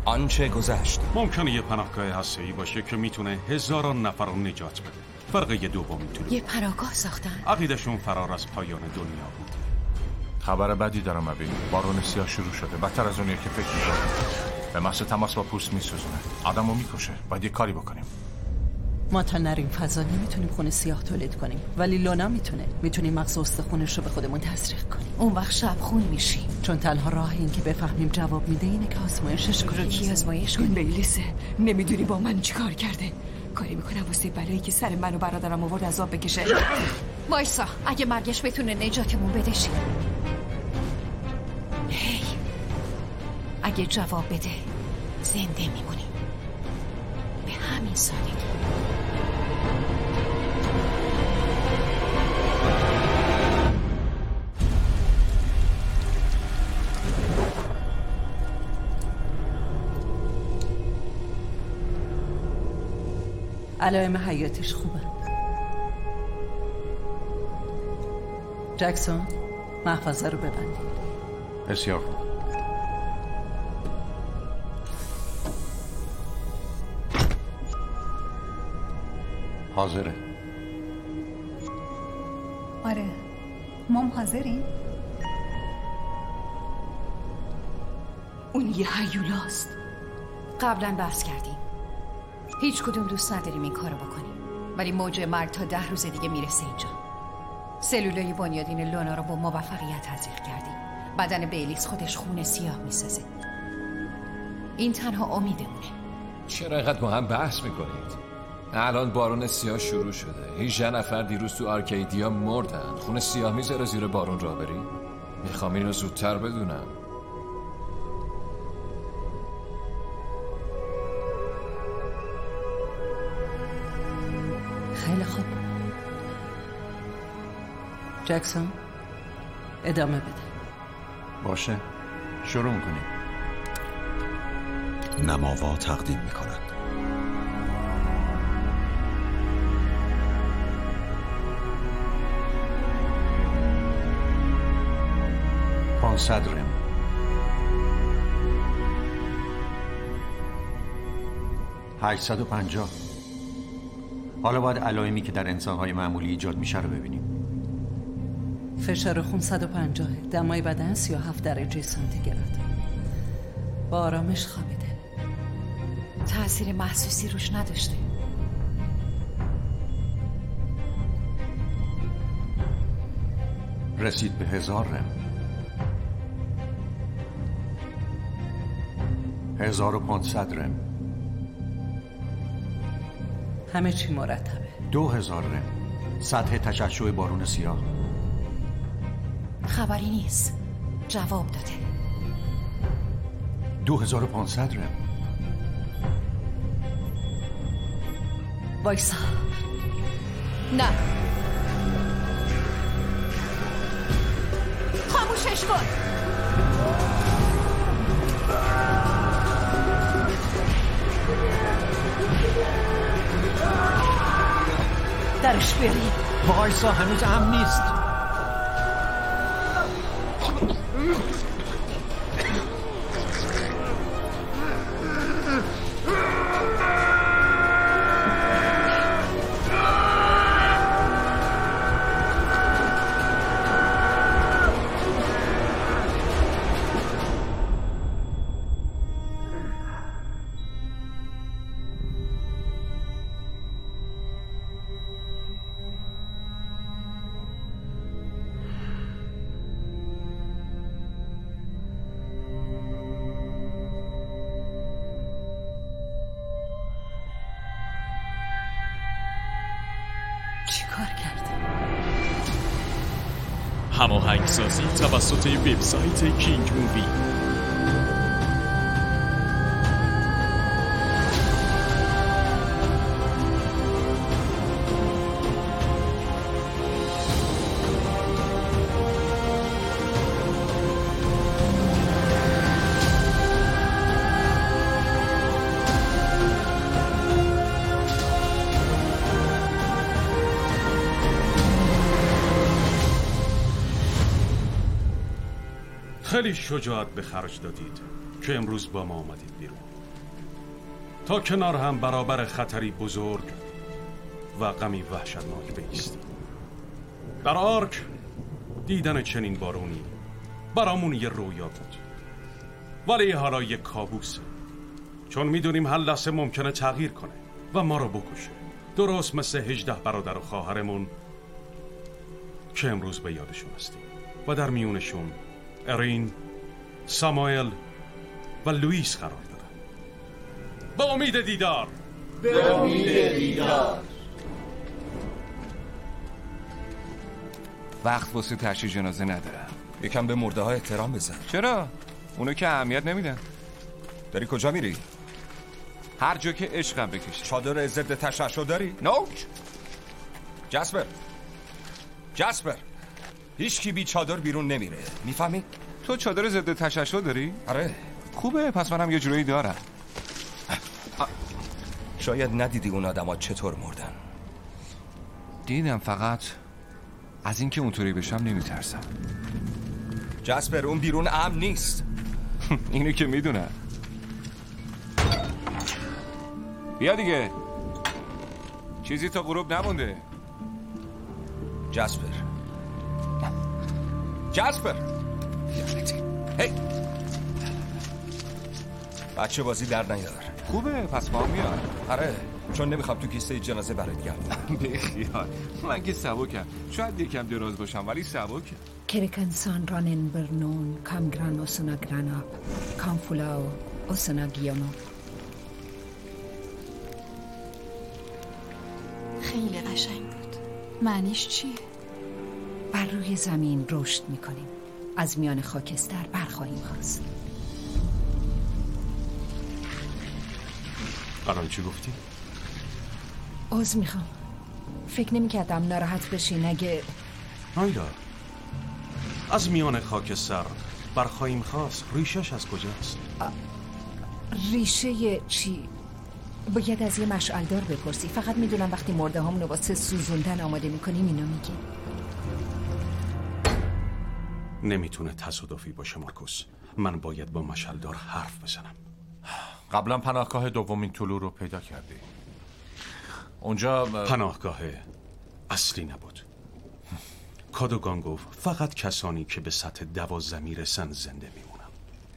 آنچه گذشت. ممکنه یه پناهگاه هسته‌ای باشه که میتونه هزاران نفر رو نجات بده. فرق یه دوم میتونه یه پناهگاه ساختن. عقیدشون فرار از پایان دنیا بود. خبر بدی دارم ابی. بارون سیاه شروع شده، بدتر از اونیه که فکر می‌کنم. به محض تماس با پوست میسوزونه، آدمو میکشه. باید یه کاری بکنیم. ما تا نریم فضا نمیتونیم خون سیاه تولید کنیم، ولی لونا میتونیم مغز استخونش رو به خودمون تزریق کنیم. اون وقت شب خون میشیم، چون تنها راه این که بفهمیم جواب میده اینه که آزمایشش کنیم. رو کی آزمایش کنیم؟ بیلیسه. نمیدونی با من چیکار کرده. کاری میکنم واسه بلایی که سر من و برادرم آورد عذاب بکشه. وایسا، اگه مرگش بتونه نجاتمون بدهشی. هی، اگه جواب بده زنده میمونیم. به همین سادگی. علائم حیاتیش خوبه. جکسون، محفظه رو ببندید. بسیار خوب. حاضره. آره، مام حاضریم؟ اون یه هیولاست. قبلا بحث کردیم. هیچ کدوم دوست نداریم این کارو بکنیم، ولی موج مرگ تا 10 روز دیگه میرسه اینجا. سلولای بنیادین لونا رو با موفقیت تزریق کردیم. بدن بیلیس خودش خون سیاه میسازه. این تنها امیدمونه. چرا اینقدر با هم بحث میکنید؟ الان بارون سیاه شروع شده. 18 نفر دیروز تو آرکیدیا مردن. خون سیاه میذاره زیر بارون راه بری؟ میخوام اینو زودتر بدونم. خیلی خوب. جکسون، ادامه بده. باشه، شروع میکنیم. نماوا تقدیم میکنند. صدرم. $850. حالا باید علائمی که در انسان‌های معمولی ایجاد میشه رو ببینیم. فشار خون 150. دمای بدن 37 درجه سانتیگراد. با آرامش خوابیده. تأثیر محسوسی روش نداشته. رسید به 1000 رم. 1500 رم. همه چی مرتبه. 2000 رم. سطح تشعشع بارون سیاه. خبری نیست. جواب داده. 2500 رم. وایسا. نه. خاموشش کن. درش بیاری. وایسا، هنوز امن نیست. چیکار کرده؟ هماهنگسازی توسط وبسایت کینگ مووی. خیلی شجاعت به خرج دادید که امروز با ما آمدید بیرون. تا کنار هم برابر خطری بزرگ و غمی وحشتناک بایستیم. در آرک دیدن چنین بارونی برامون یه رویا بود، ولی حالا یه کابوسه، چون میدونیم هر لحظه ممکنه تغییر کنه و ما رو بکشه، درست مثل 18 برادر و خواهرمون که امروز به یادشون هستیم و در میونشون ارین، ساموئل و لوئیس قرار دارن. به امید دیدار. به امید دیدار. وقت واسه تشییع جنازه ندارم. یکم به مرده ها احترام بذار. چرا؟ اونو که اهمیت نمیدن. داری کجا میری؟ هر جا که عشقم بکشه. چادر ضد تشعشع داری؟ نوچ. جسپر هیچ کی بی چادر بیرون نمیره، میفهمی؟ تو چادر ضد تشعشع داری؟ آره. خوبه، پس منم یه جورایی دارم. شاید ندیدی اون آدما چطور مردن. دیدم، فقط از اینکه اونطوری بشم نمیترسم. جسپر اون بیرون امن نیست. اینو که میدونم. بیا دیگه، چیزی تا غروب نمونده. جسپر هی بچه بازی در نیار. خوبه، پس ما میاد. آره، چون نمیخوام تو کیسه جنازه برات گردم. بخیال، من که سبکم، شاید یکم دراز باشم ولی سبکم. کرکنسان رانن برنون کام گران اوسنا گراناب کام فولاو اوسنا گیانو. خیلی قشنگ بود. معنیش چیه؟ بر روی زمین رشد میکنیم، از میان خاکستر برخواهیم خواست. الان چی گفتی؟ عذر میخوام، فکر نمیکردم ناراحت بشین اگه... آیدا، از میان خاکستر برخواهیم خواست، ریشش از کجاست؟ ریشه چی؟ باید از یه مشعلدار بپرسی. فقط میدونم وقتی مرده همونو واسه سوزوندن آماده میکنیم اینو میگی. نمیتونه تصادفی باشه مارکوس، من باید با مشعلدار حرف بزنم. قبلا پناهگاه دومین طلوع رو پیدا کردی. اونجا پناهگاه اصلی نبود. کادوگان گفت فقط کسانی که به سطح 12 میرسن زنده میمونن.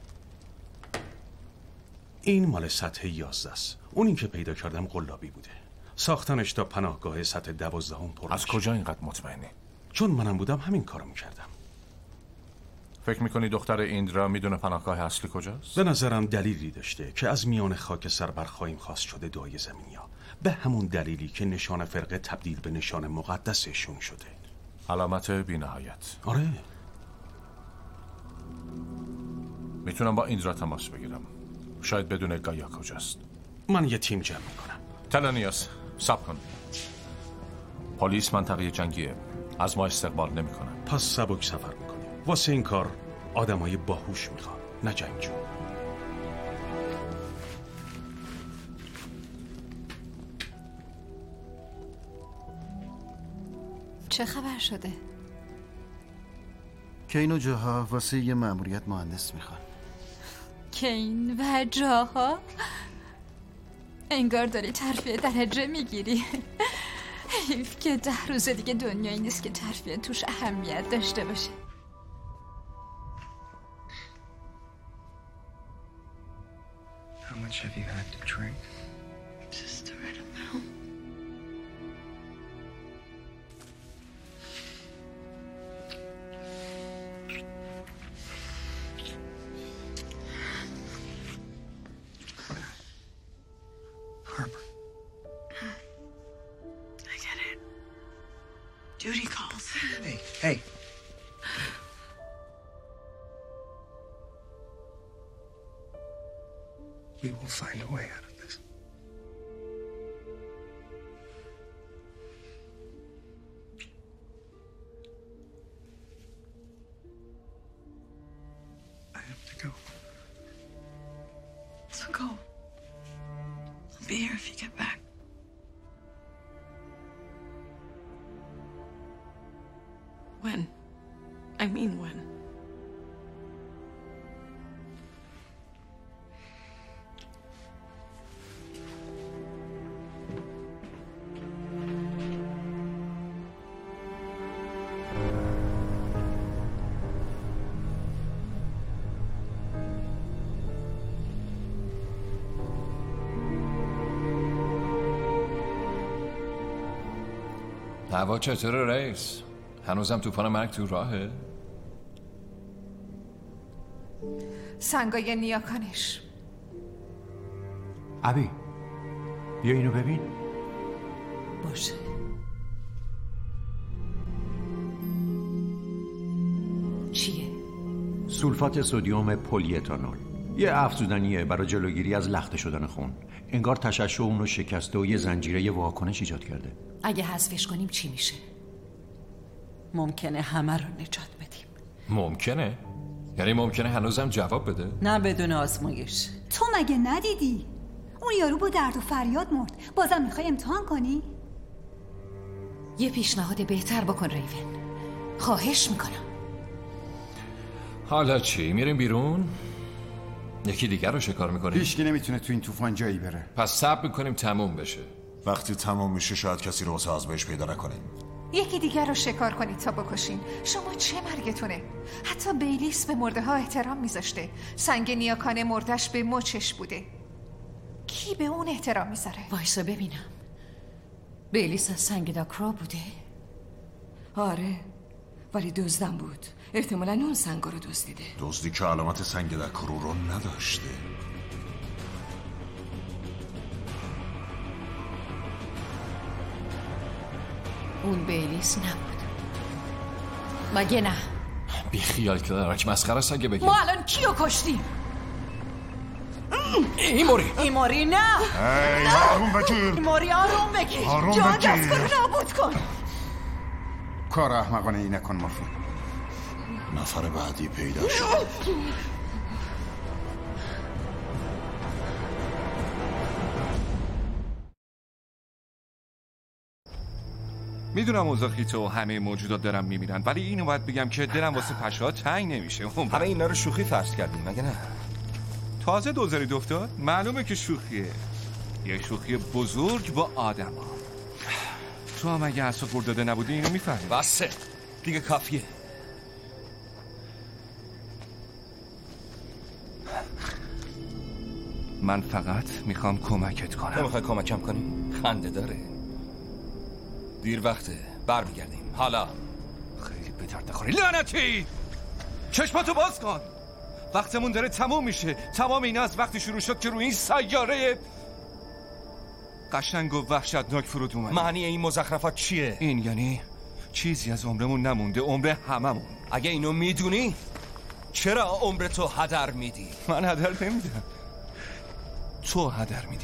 این مال سطح 11 است. اونی که پیدا کردم قلابی بوده. ساختنش تا پناهگاه سطح 12 پر. از کجا اینقدر مطمئنی؟ چون منم بودم همین کارو میکردم. فکر میکنی دختر ایندرا میدونه پناهگاه اصلی کجاست؟ به نظرم دلیلی داشته که از میان خاک سر برخواهیم خواست شده دعای زمینیا، به همون دلیلی که نشان فرقه تبدیل به نشان مقدسشون شده. علامت بی‌نهایت. آره. میتونم با ایندرا تماس بگیرم، شاید بدون گایا کجاست. من یه تیم جمع میکنم. تلانیاس صبر کن. پلیس منطقه جنگیه، از ما استقبال نمیکنن. پس سبک سفر میکنیم. واسه این کار آدمای باهوش میخوان، نه جنگجو. چه خبر شده؟ کین و جاها واسه یه مأموریت مهندس میخوان. کین و جاها؟ انگار داری ترفیع درجه میگیری. حیف که 10 روز دیگه دنیایی نیست که ترفیع توش اهمیت داشته باشه. How much have you had to drink? Just the right amount. Harper. I get it. Duty calls. Hey. We will find a way out of this. I have to go. So go. I'll be here if you get back. When? I mean when? هوا چطوره رئیس؟ هنوزم طوفان مرگ تو راهه؟ سنگای نیاکانش. ابی بیا اینو ببین. باشه. چیه؟ سولفات سدیم پلی اتانول، یه افزودنیه برای جلوگیری از لخته شدن خون. انگار تشعشع اونو شکسته و یه زنجیره واکنش ایجاد کرده. اگه حذفش کنیم چی میشه؟ ممکنه همه رو نجات بدیم. ممکنه؟ یعنی ممکنه هنوزم جواب بده؟ نه بدون آزمایش. تو مگه ندیدی؟ اون یارو با درد و فریاد مرد. بازم میخوای امتحان کنی؟ یه پیشنهاد بهتر بکن ریون. خواهش میکنم. حالا چی؟ میریم بیرون؟ یکی دیگر رو شکار میکنیم؟ هیچکی نمیتونه تو این طوفان جایی بره. پس صبر میکنیم تموم بشه. وقتی تموم میشه شاید کسی رو واسه آزمایش پیدا نکنیم. یکی دیگر رو شکار کنید تا بکشین. شما چه مرگتونه؟ حتی بیلیس به مرده ها احترام میذاشته. سنگ نیاکانه مردش به مچش بوده. کی به اون احترام میذاره؟ وایسا ببینم. بیلیس از سنگ داکرا بوده؟ آره، ولی دزدم بود. احتمالاً اون سنگا رو دزدیده. دزدی که علامت سنگ دکرو رو نداشته. اون بیلیس نبود مگه نه؟ بی خیال کلارک، مسخره است اگه بگیم. ما الان کیو کشتیم؟ ایموری نه. ای آروم بگیر. ایموری آروم بگیر. آروم جان بگیر. دست کنو نابود کن. کار احمقانه ای نکن مافی. نفر بعدی پیدا شد. میدونم اوضاع خیته و همه موجودات دارن میمیرن، ولی اینو باید بگم که دلم واسه پشه‌ها تنگ نمیشه. همه اینا رو شوخی فرض کردیم مگه نه؟ تازه دوزاری افتاد؟ معلومه که شوخیه. یه شوخی بزرگ با آدما. تو هم اگه اصلا خورد داده نبودی اینو میفهمی. بسه دیگه کافیه. من فقط میخوام کمکت کنم. نمیخوای کمکم کنی؟ خنده داره. دیر وقته، برمیگردیم. حالا خیلی به درد نخوری لعنتی! چشماتو باز کن. وقتمون داره تموم میشه. تمام اینا از وقتی شروع شد که روی این سیاره قشنگ و وحشتناک فرود اومد. معنی این مزخرفات چیه؟ این یعنی چیزی از عمرمون نمونده، عمر هممون. اگه اینو میدونی چرا عمرتو هدر میدی؟ من هدر نمیدم، تو هدر میدی.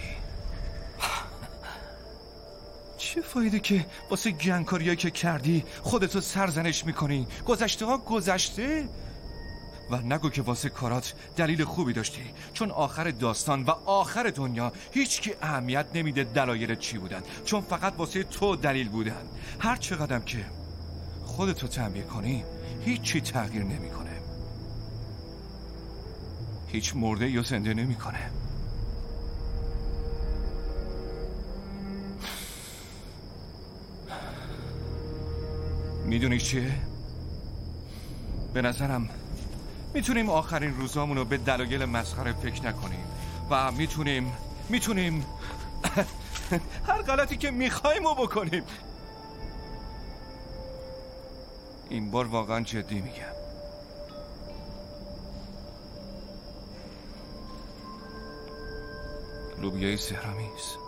چه فایده که واسه گنگکاریایی که کردی خودتو سرزنش میکنی؟ گذشته ها گذشته. و نگو که واسه کارات دلیل خوبی داشتی، چون آخر داستان و آخر دنیا هیچکی اهمیت نمیده دلایلت چی بودن، چون فقط واسه تو دلیل بودن. هر چقدرم که خودتو تنبیه کنی هیچی تغییر نمیکنه. هیچ مرده یا زنده نمیکنه. میدونی چیه؟ به نظرم میتونیم آخرین روزامونو به دلایل مسخره فکر نکنیم و میتونیم هر غلطی که میخوایمو بکنیم. این بار واقعا جدی میگم. لوبیای سهرامیز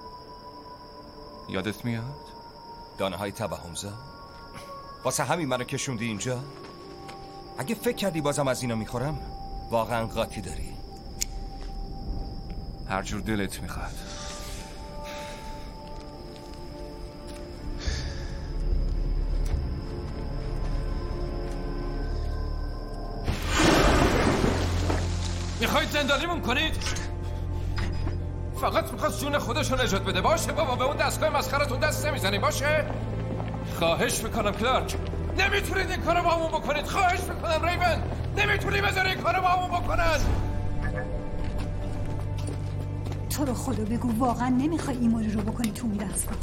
یادت میاد؟ دانه های توهمزا؟ واسه همین منو کشوندی اینجا؟ اگه فکر کردی بازم از اینا میخورم واقعا قاطی داری. هر جور دلت میخواد. میخواید زندانیمون کنید؟ فقط میخواست جون خودشو نجات بده. باشه بابا، به اون دستگاه مسخرتون دست نمیزنی. باشه؟ خواهش میکنم کلارک، نمیتونید این کارو با همون بکنید. خواهش میکنم ریون، نمیتونی بذاری این کارو با همون بکنن. تو رو خدا بگو واقعا نمیخوای ایموری رو بکنی تو اون دستگاه؟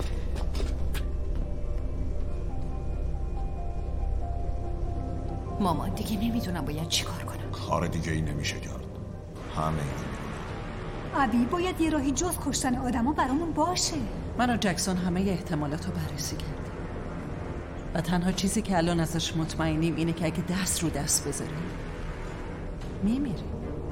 مامان دیگه نمیدونم باید چی کار کنم. کار دیگه ای نمیشه کرد. همه ابی باید یه راهی جز کشتن آدما برامون باشه. من و جکسون همه احتمالات رو بررسی کردیم. و تنها چیزی که الان ازش مطمئنیم اینه که اگه دست رو دست بذاری میمیری.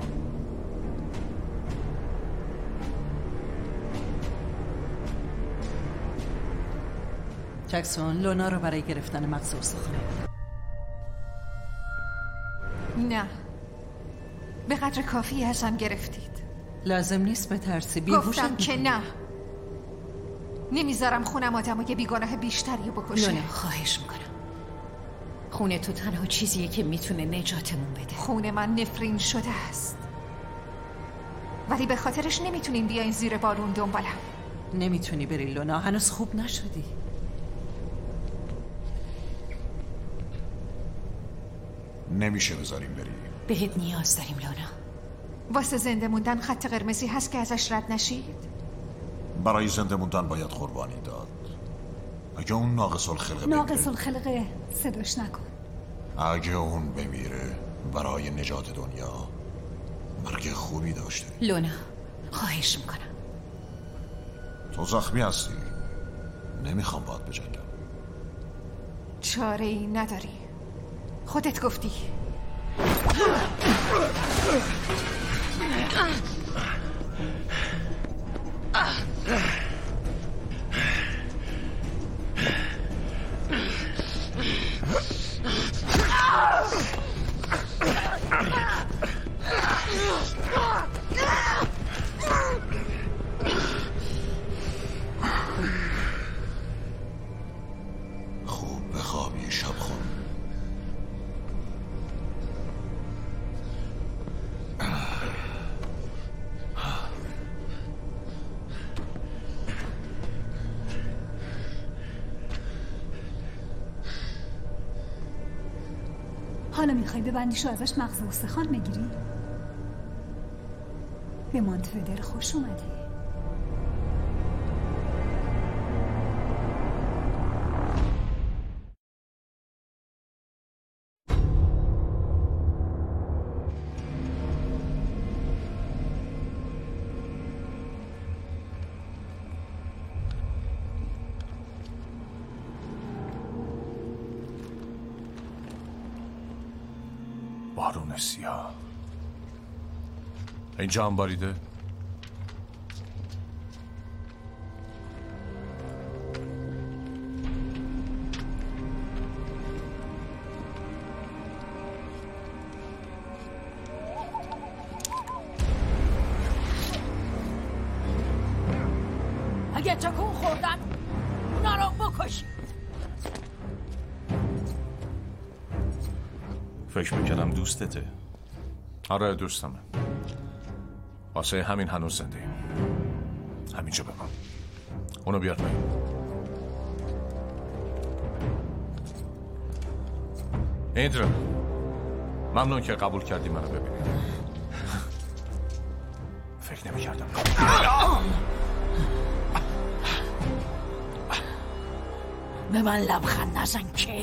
جکسون لونا رو برای گرفتن مغز استخوانی. نه، به قدر کافی ازم گرفتید. لازم نیست بترسی. گفتم که نه. نمیذارم خونم آدمای بیگناه بیشتری بکشه. لونا خواهش میکنم، خونه تو تنها چیزیه که میتونه نجاتمون بده. خونه من نفرین شده است، ولی به خاطرش نمیتونین بیاین زیر بارون دنبالم. نمیتونی بری لونا، هنوز خوب نشدی. نمیشه بذاریم بری. بهت نیاز داریم لونا. واسه زنده موندن خط قرمزی هست که ازش رد نشید؟ برای زنده موندن باید قربانی داد. اگه اون ناقص الخلقه صداش نکن. اگه اون بمیره برای نجات دنیا مرگ خوبی داشته. لونا خواهش میکنم. تو زخمی هستی، نمیخوام باید بجنگم. چاره ای نداری، خودت گفتی. خوب بخوابی شب خون. حالا میخوای ببندیش و ازش مغز استخوان بگیری؟ به مونتفدر خوش اومدی. بارون سیاه اینجا هم باریده؟ اگه تکون خوردن اونا رو بکشید. فکر میکنم دوستته. آره دوستمه، واسه همین هنوز زنده ایم. همینجا بمان. اونو بیار پایین. ایندرا ممنون که قبول کردی منو ببینی. فکر نمی‌کردم. به من لبخند نزن که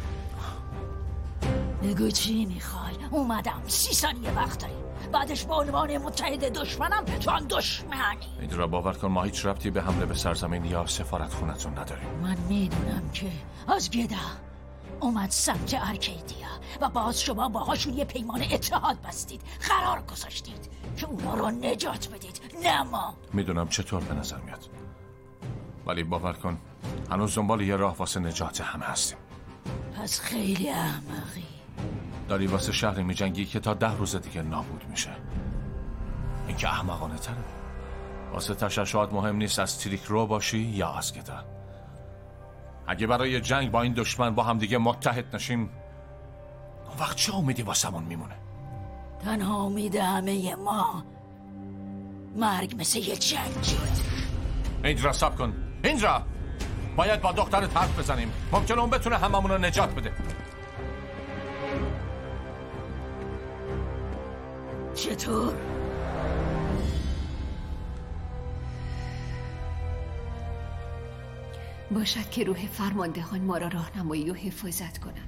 بگو چی میخوای؟ اومدم 30 ثانیه وقت داری، بعدش به عنوان متحد دشمنم تو هم دشمنی. ایندرا باور کن ما هیچ ربطی به حمله به سرزمین یا سفارت خونتون نداریم. من میدونم که از گدا اومد سمت ارکیدیا و باز شما باهاشون یه پیمان اتحاد بستید، قرار گذاشتید که اونا رو نجات بدید، نه ما. میدونم چطور به نظر میاد، ولی باور کن هنوز دنبال یه راه واسه نجات همه هستیم. پس خیلی احمقی. داری واسه شهری میجنگی که تا 10 روز دیگه نابود میشه. این که احمقانه تره. واسه تشعشعات مهم نیست از تریک رو باشی یا از گدا. اگه برای جنگ با این دشمن با هم دیگه متحد نشیم، اون وقت چه امیدی واسمون میمونه؟ تنها امید همه ما مرگ مثل یه جنگید. ایندرا ساب کن. ایندرا باید با دخترت حرف بزنیم، ممکنه اون بتونه هممون رو نجات بده. چطور؟ باشد که روح فرماندهان ما را راهنمایی و حفاظت کنند.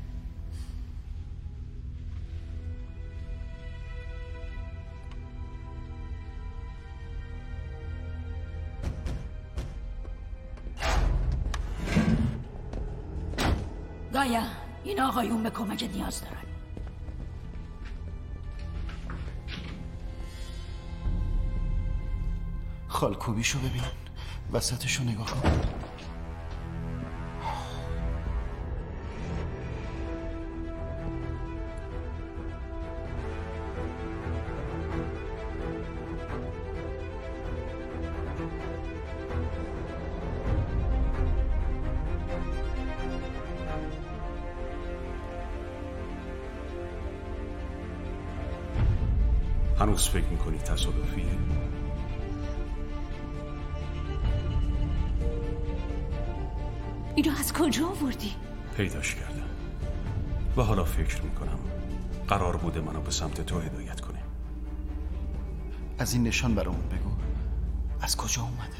گایا این آقایون به کمک نیاز دارن. خالکوبیشو ببین، وسطشو نگاه کن. هنوز فکر میکنی تصادفیه؟ اینو از کجا آوردی؟ پیداش کردم و حالا فکر میکنم قرار بوده منو به سمت تو هدایت کنه. از این نشان برامون بگو، از کجا اومده؟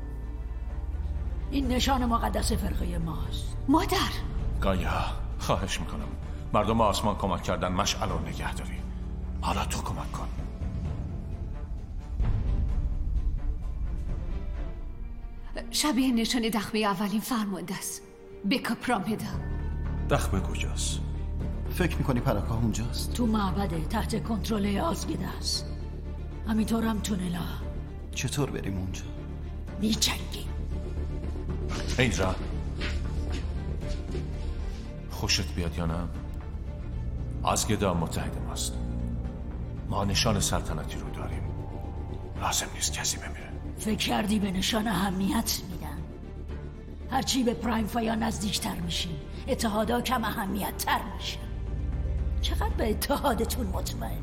این نشان مقدس فرقه ماست. مادر گایا خواهش میکنم، مردم آسمان کمک کردن، مشعل رو نگه داری، حالا تو کمک کن. شبیه نشان دخمه اولین فرمانده است. بکا پرامدا. دخمه کجاست؟ فکر میکنی پرکا اونجاست؟ تو معبده تحت کنترل آزگیده است. همینطورم تونلا. چطور بریم اونجا؟ میچنگیم. اینجا خوشت بیاد یا نه؟ آزگیده متحد ماست. ما نشان سلطنتی رو داریم، لازم نیست کسی بمیره. فکر کردی به نشان اهمیت میدن؟ هرچی به پرایم فایا نزدیکتر میشیم اتحادا کم اهمیت تر میشه. چقدر به اتحادتون مطمئنی؟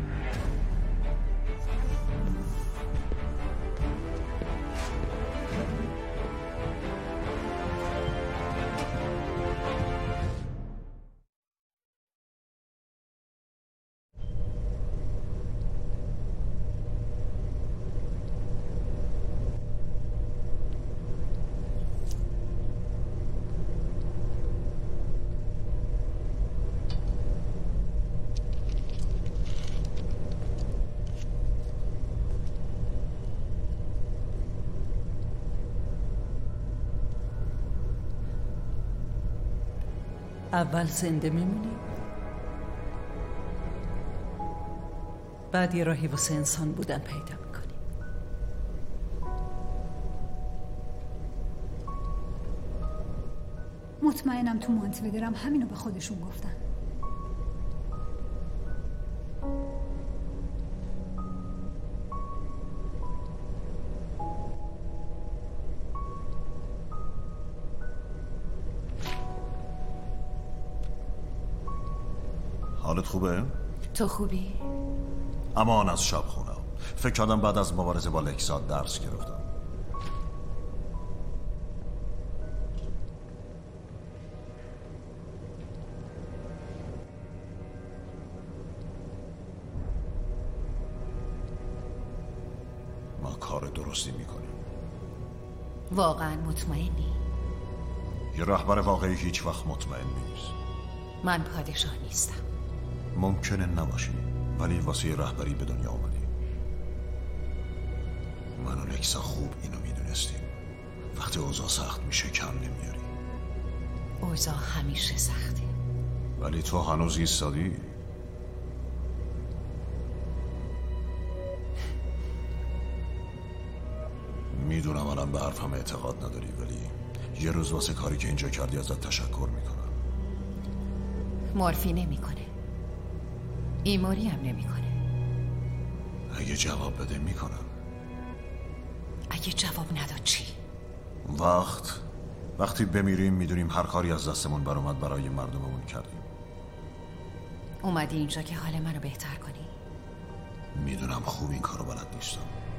اول زنده میمونی، بعد یه راهی واسه انسان بودن پیدا میکنی. مطمئنم تو مانتودرم همینو به خودشون گفتن. حالت خوبه؟ تو خوبی؟ امان از شب خونم. فکر کردم بعد از مبارزه با لکساد درس گرفتم. ما کار درستی میکنیم. واقعا مطمئنی؟ یه رهبر واقعی هیچ وقت مطمئن نیست. من پادشاه نیستم. ممکنه نباشی، ولی واسه رهبری به دنیا اومدی. من و لکسا خوب اینو میدونستیم. وقتی اوضاع سخت میشه کم نمیاری. اوضاع همیشه سخته، ولی تو هنوز ایستادی. میدونم الان به حرفم اعتقاد نداری، ولی یه روز واسه کاری که اینجا کردی ازت تشکر میکنم. مورفی نمیکنه، ایموری هم نمیکنه. اگه جواب بده میکنم. اگه جواب نداد چی؟ وقتی بمیریم میدونیم هر کاری از دستمون برآمد برای مردممون کردیم. اومدی اینجا که حال منو بهتر کنی؟ میدونم خوب این کارو بلد نیستم.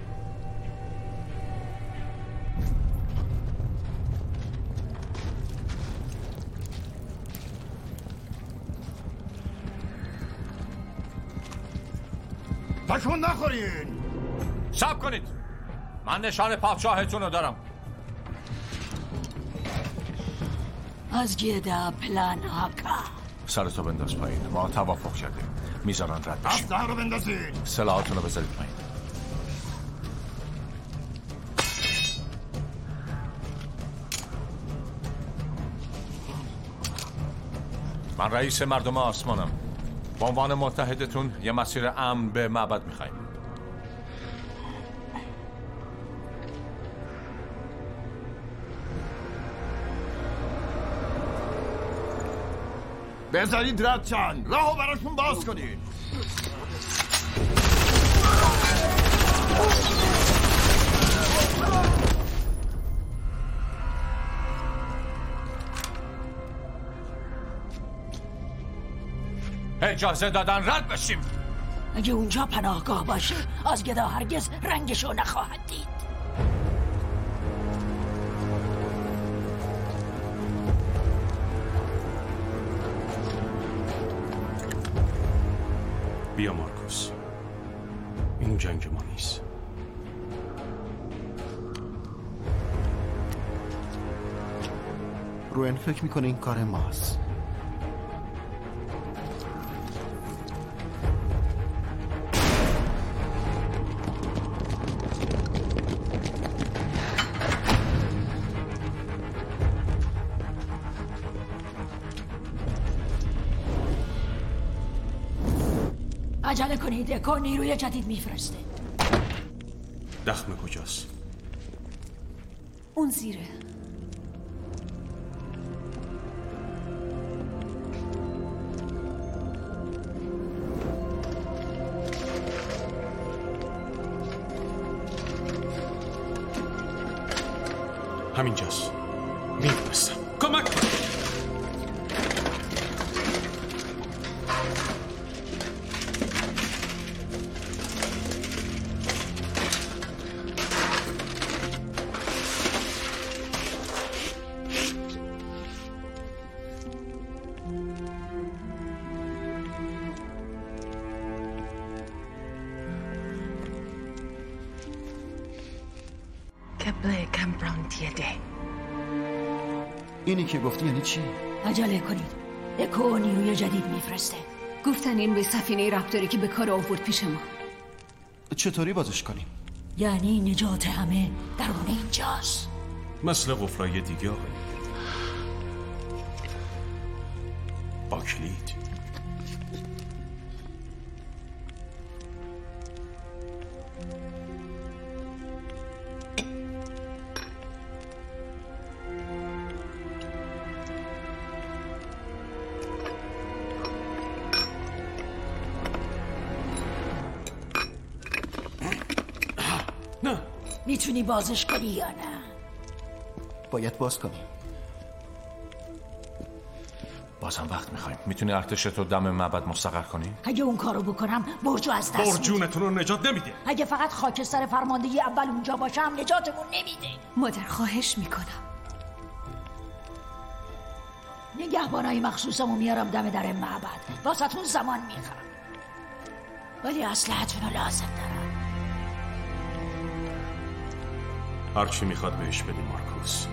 تکون نخورین. صبر کنید، من نشان پادشاهتون رو دارم. از گیده پلان آکا. سرتو بنداز پایین، ما توافق کردیم میذارن رد بشیم. اسلحه رو بندازید. سلاحاتون رو بذارید پایین. من رئیس مردم آسمانم. با عنوان متحدتون یه مسیر امن به معبد میخوایم. بذارید رد چند راهو براشون باز کنید. اجازه دادن رد بشیم. اگه اونجا پناهگاه باشه از گدا هرگز رنگشو نخواهد دید. بیا مارکوس، این جنگ ما نیست. روئن فکر میکنه این کار ماست. عجله کنید، اکو نیروی جدید میفرسته. دخمه کجاست؟ اون زیره. همینجاست. میفرستم. کمک کن. اینی که گفتی یعنی چی؟ عجله کنید، اکو نیروی جدید میفرسته. گفتن این به سفینه رپتوری که به کار آورد پیش ما. چطوری بازش کنیم؟ یعنی نجات همه درون اینجاست. مثل قفلای دیگه آقای. با کلید. میتونی بازش کنی یا نه؟ باید باز کنیم. بازم وقت میخوایم. میتونی ارتشتو دم معبد مستقر کنی؟ اگه اون کارو بکنم برجو از دست میدی. برجونتون رو نجات نمیده. اگه فقط خاکستر فرماندهی اول اونجا باشم نجاتمون نمیده. مادر خواهش میکنم. نگهبانای مخصوصمو میارم دم در معبد. واسهتون زمان میخوام. ولی اسلحه‌تون رو لازم دارم. هرچی میخواد بهش بدی مارکوس.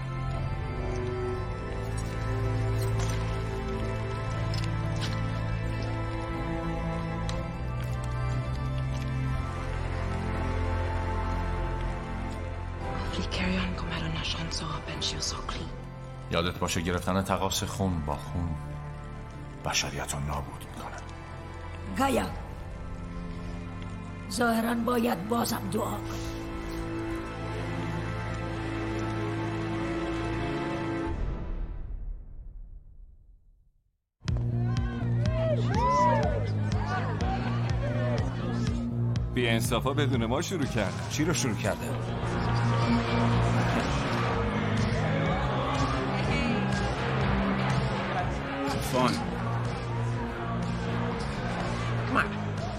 یادت باشه گرفتن تقاص خون با خون بشریت رو نابود میکنه. گایا ظاهراً باید بازم دعا کنی. بی انصافا بدون ما شروع کرد. چی رو شروع کرده؟ Fun. Come on.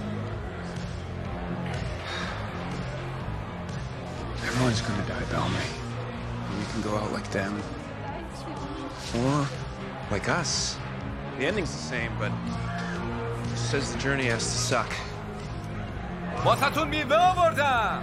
Everyone's gonna die, Belmy. We can go out like them. Or like us. The ending's the same, but it says the journey has to suck. واسه‌تون میوه آوردم.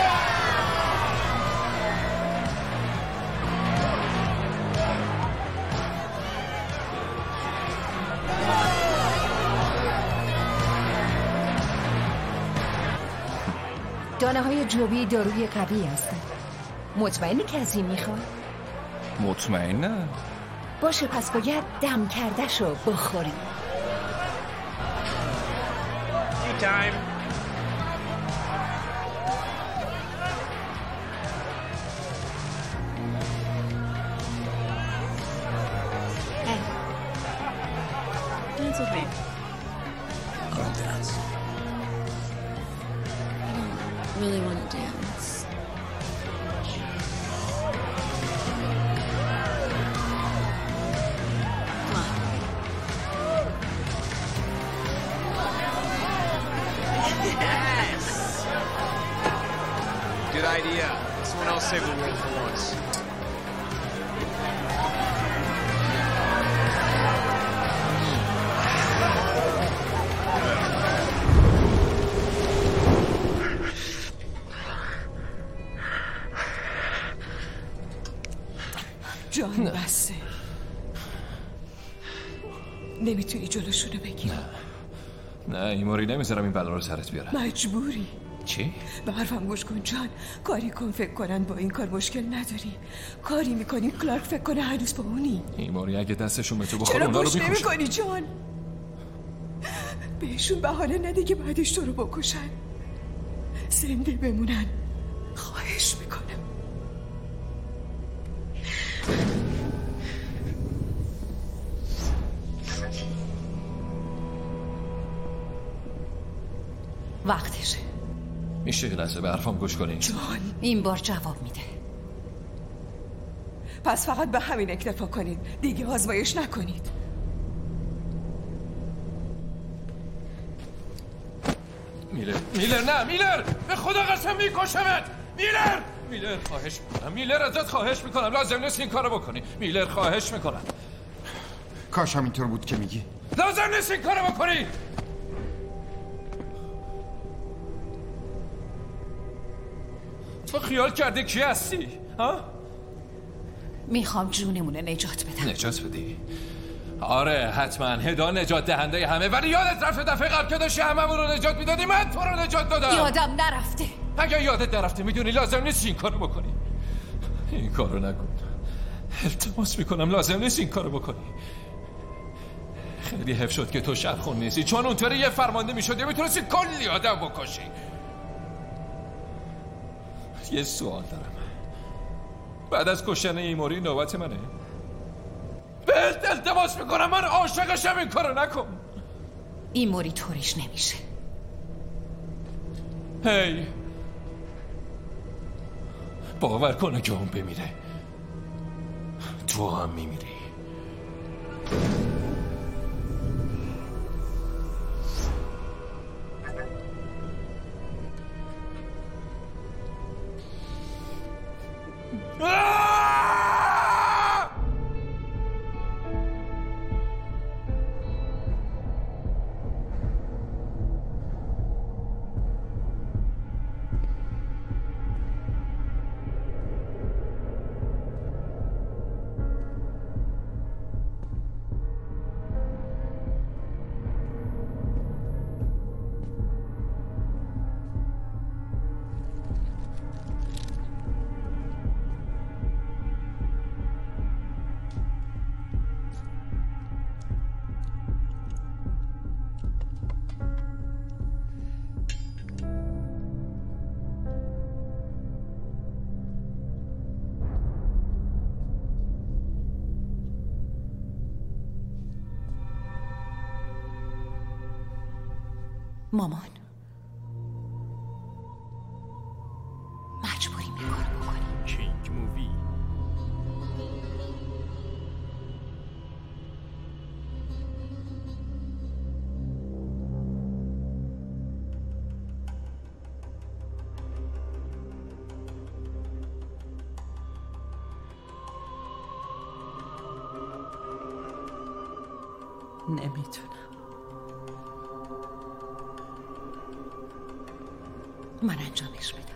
دانه های جوبی داروی قوی هستن. مطمئنی که از این میخواد؟ مطمئنم. باشه پس باید دم کردهشو بخوری. Time. Hey. Dance with me. I don't dance. I don't really want to dance. Come on. Yes! Good idea. Someone else save the world for once. جان بسه. نمیتونی جلوشونو بگیری. نه ایموری نمیذارم این بلا رو سرت بیارم. مجبوری. چی؟ به حرفم گوش کن جان. کاری کن فکر کنن با این کار مشکل نداری. کاری میکنی کلارک فکر کنه هنوز با اونی. ایموری اگه دستشون به تو بخوره اونا رو چرا میکشن. گوش نمیکنی جان؟ بهشون بهانه نده که بعدش تو رو بکشن. زنده بمونن. خواهش میکنم. وقتشه. میشه یه لحظه به حرفم گوش کنی؟ جان این بار جواب میده. پس فقط به همین اکتفا کنید. دیگه آزمایش نکنید. میلر نه میلر، به خدا قسم میکشمت. میلر خواهش میکنم. میلر ازت خواهش میکنم، لازم نیست این کارو بکنی. میلر خواهش میکنم. کاش همینطور بود که میگی. لازم نیست این کارو بکنی. تو خیال کرده کی هستی؟ ها؟ میخوام جونمونه نجات بدم. نجات بدی؟ آره حتما. هدا نجات دهنده همه، ولی یادت رفته دفعه قبل که داشتی هممون رو نجات میدادی من تو رو نجات دادم. یادم نرفته. اگه یادت نرفته میدونی لازم نیست این کارو بکنی. این کارو نکن. التماس میکنم لازم نیست این کارو بکنی. خیلی حیف شد که تو شبخون نیستی، چون اونطوری یه فرمانده میشدی میتونستی کلی آدم بکشی. یه سوال دارم. بعد از کشتن ایموری نوبت منه؟ بهت التماس میکنم من عاشقشم، این کارو نکن. ایموری طوریش نمیشه. هی باور کنه که اون بمیره تو هم میمیری. مامان مجبوریم این کارو بکنیم. کینگ مووی. نمیتونم. من انجامش میدم.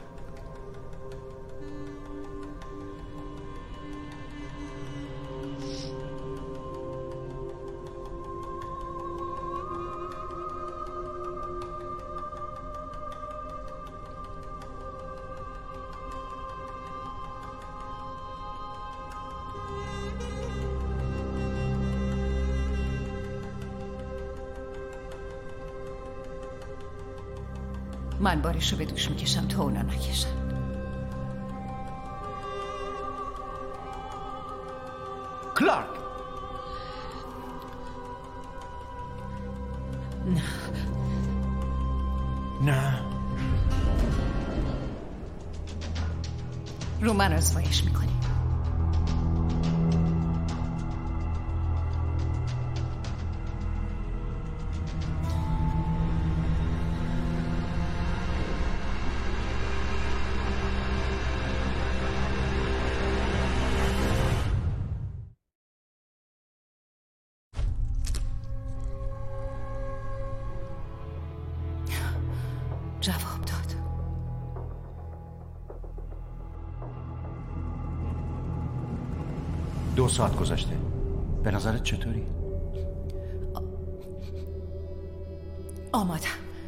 من بارشو به دوش میکشم تا اونا نکشن. کلارک. نه نه رو من رسوایش میکنی. جواب داد. 2 ساعت گذشته. به نظرت چطوری؟ آمادم.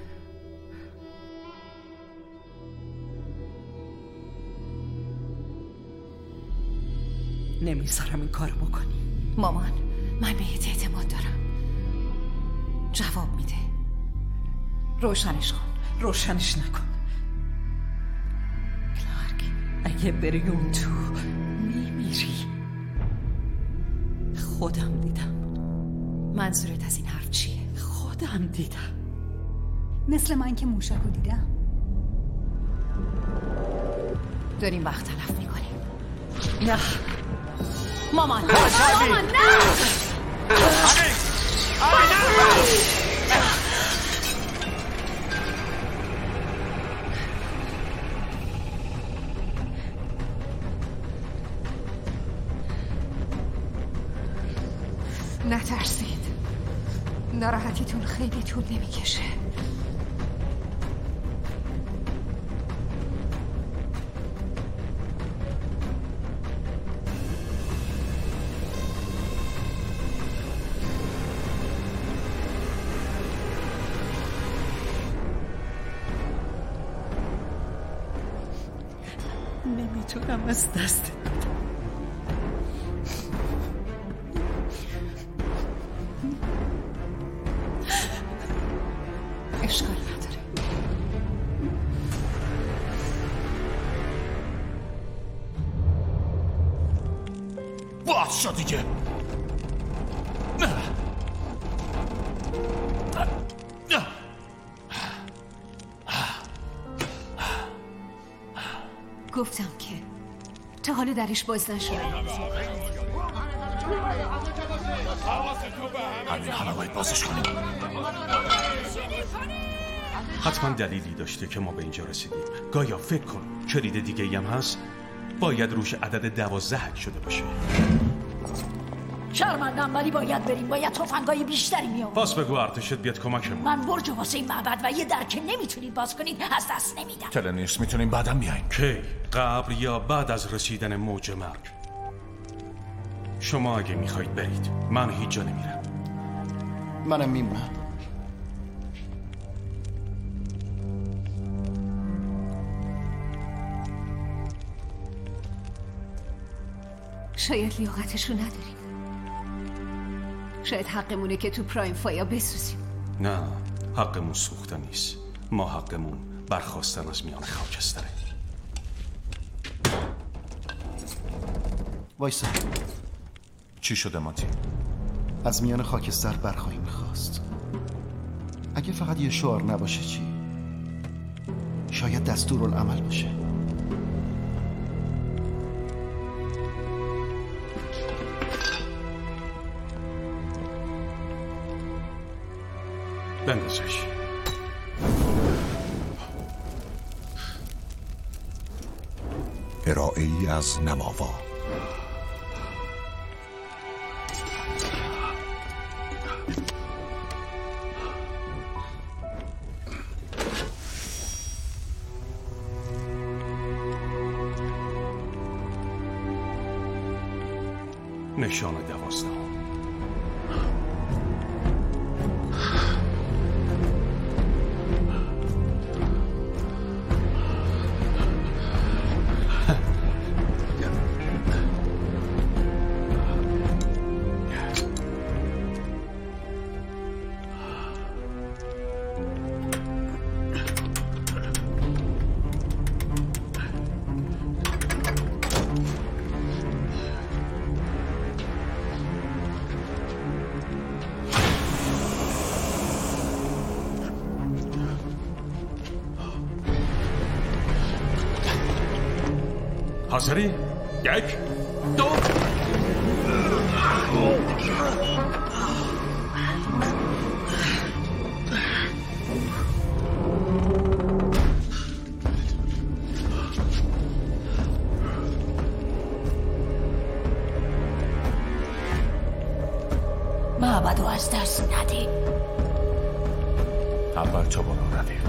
نمیذارم این کارو بکنی. مامان، من بهت اعتماد دارم. جواب میده. روشنش کن. روشنش نکن. کلارک، اگه بری اون تو میمیری. خودم دیدم. منظورت از این حرف چیه؟ خودم دیدم. مثل من که موشکو دیدم. داریم وقت تلف میکنیم. نه مامان، مامان نه. نترسید. ناراحتیتون خیلی طول نمیکشه. نمیتونم از دست اشکال نداره. باز شد دیگه. گفتم که تا حالا درش باز نشد. همین حالا باید بازش کنیم. حتما دلیلی داشته که ما به اینجا رسیدیم. گایا فکر کن کلید دیگه هم هست. باید روش عدد 12 حک شده باشه. شرمندم ولی باید بریم. باید تفنگای بیشتری میآورد. پاس بگو ارتشت بیاد کمکمون. من برج واسه این معبد و یه در که نمیتونید باز کنید از دست نمیدم. تلنیس میتونیم بعدم بیایم. کی؟ قبل یا بعد از رسیدن موج مرگ؟ شما اگه میخواید برید من هیچ جا نمیرم. منم میمونم. شاید لیاقتشو نداریم. شاید حقمونه که تو پرایم فایا بسوزیم. نه، حقمون سوخته نیست. ما حقمون برخواستن از میان خاکستره. وایسا. چی شده ماتی؟ از میان خاکستر برخواهیم خواست. اگه فقط یه شعار نباشه چی؟ شاید دستورالعمل باشه. بندازش. ارائه ای از نماوا. نشان 12. حاضری؟ 1 2 معبد رو از دست ندیم. اول تو برو رویم.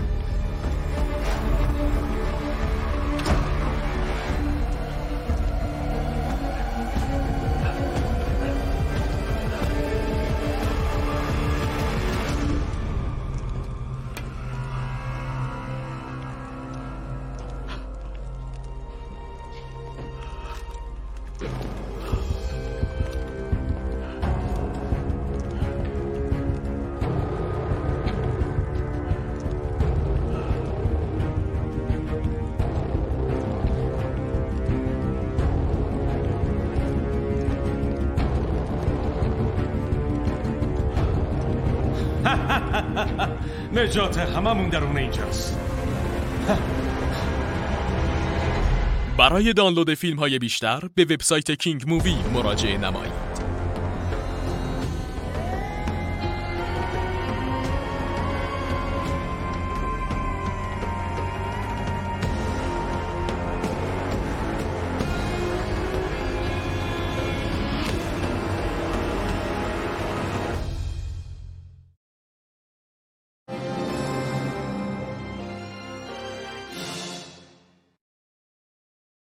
نجات هممون درون اینجاست. برای دانلود فیلم های بیشتر به وبسایت کینگ مووی مراجعه نمایید.